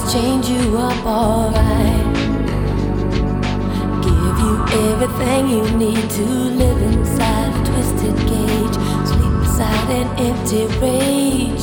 change you up alright. Give you everything you need to live inside a twisted cage, sleep beside an empty rage.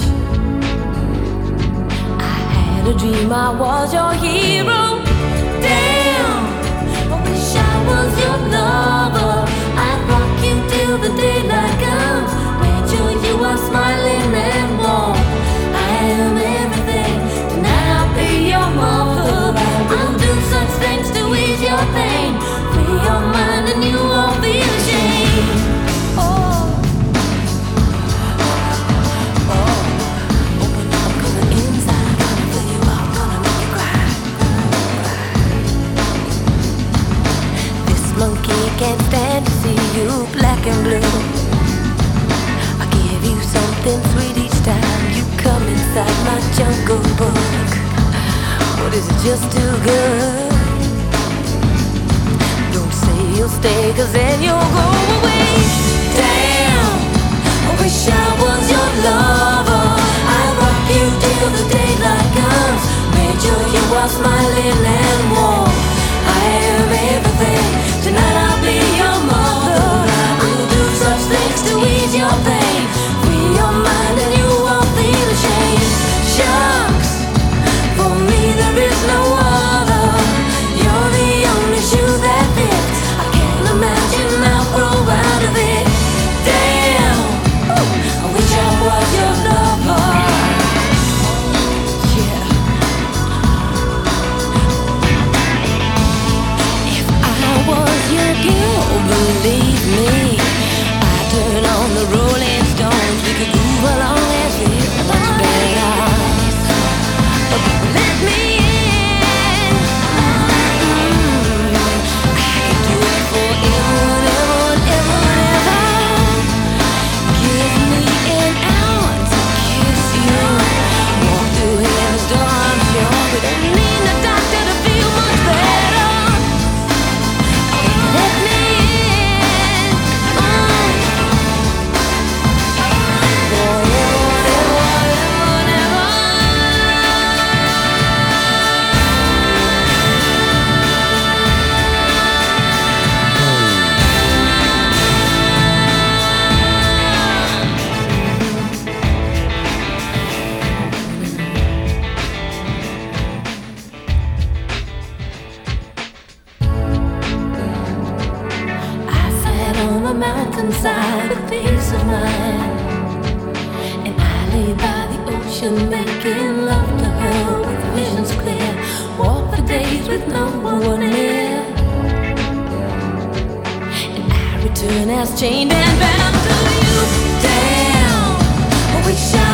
I had a dream I was your hero. Damn, I wish I was your lover. I'd rock you till the daylight comes. Make sure you are smiling and warm. I am everything. Tonight I'll be your mother. I'll do such things to ease your pain. Free your mind and you won't feel ashamed. Oh, open up, coming inside, gonna fill you up, gonna make you cry. This monkey can't stand to see you black and blue. I give you something sweet each time you come inside my jungle book. What is it, just too good? Don't say you'll stay, cause then you'll go away. Damn, I wish I was your lover. I'd rock you till the daylight comes. Make sure you are smiling and warm. I am everything. Tonight I'll be your mother. I'll do such things to ease your pain. Free your mind and you won't feel ashamed. Shucks, for me there is no other. You're the only shoe that fits. I can't imagine I'll grow out of it. Damn, I wish I was your lover. Yeah. If I was your girl, believe me, I'd turn on the Rolling Stones. We could groove along and feel much better. Let me in. I could do it forever, ever, ever, ever. Give me an hour to kiss you. Walk through heaven's door, I'm sure. We don't need a doctor to feel much better. Let me in. Forever, ever, ever, ever. I sat on a mountainside with peace of mind, and I lay by the ocean making love to her with visions clear. Walk for days with no one near, and I return as chained and bound to you. Damn, I wish I